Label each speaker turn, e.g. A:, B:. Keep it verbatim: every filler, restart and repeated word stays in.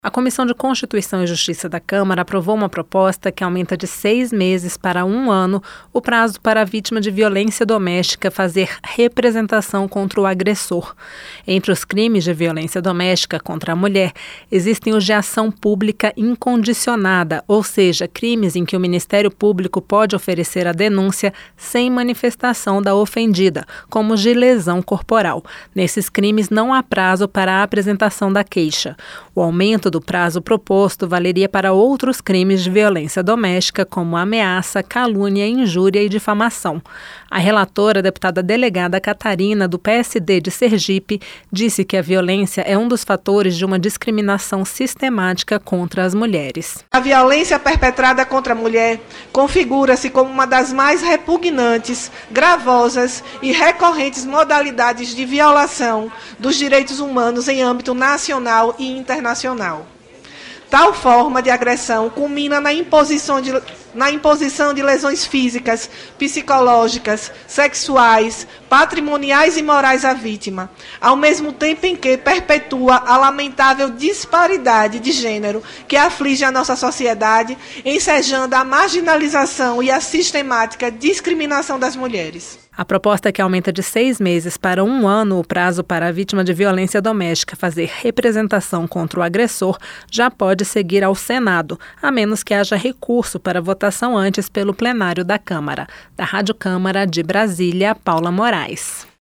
A: A Comissão de Constituição e Justiça da Câmara aprovou uma proposta que aumenta de seis meses para um ano o prazo para a vítima de violência doméstica fazer representação contra o agressor. Entre os crimes de violência doméstica contra a mulher, existem os de ação pública incondicionada, ou seja, crimes em que o Ministério Público pode oferecer a denúncia sem manifestação da ofendida, como os de lesão corporal. Nesses crimes não há prazo para a apresentação da queixa. O aumento do prazo proposto valeria para outros crimes de violência doméstica, como ameaça, calúnia, injúria e difamação. A relatora, a deputada delegada Catarina, do P S D de Sergipe, disse que a violência é um dos fatores de uma discriminação sistemática contra as mulheres.
B: A violência perpetrada contra a mulher configura-se como uma das mais repugnantes, gravosas e recorrentes modalidades de violação dos direitos humanos em âmbito nacional e internacional. Tal forma de agressão culmina na imposição de, na imposição de lesões físicas, psicológicas, sexuais, patrimoniais e morais à vítima, ao mesmo tempo em que perpetua a lamentável disparidade de gênero que aflige a nossa sociedade, ensejando a marginalização e a sistemática discriminação das mulheres.
A: A proposta que aumenta de seis meses para um ano o prazo para a vítima de violência doméstica fazer representação contra o agressor já pode seguir ao Senado, a menos que haja recurso para votação antes pelo plenário da Câmara. Da Rádio Câmara de Brasília, Paula Moraes.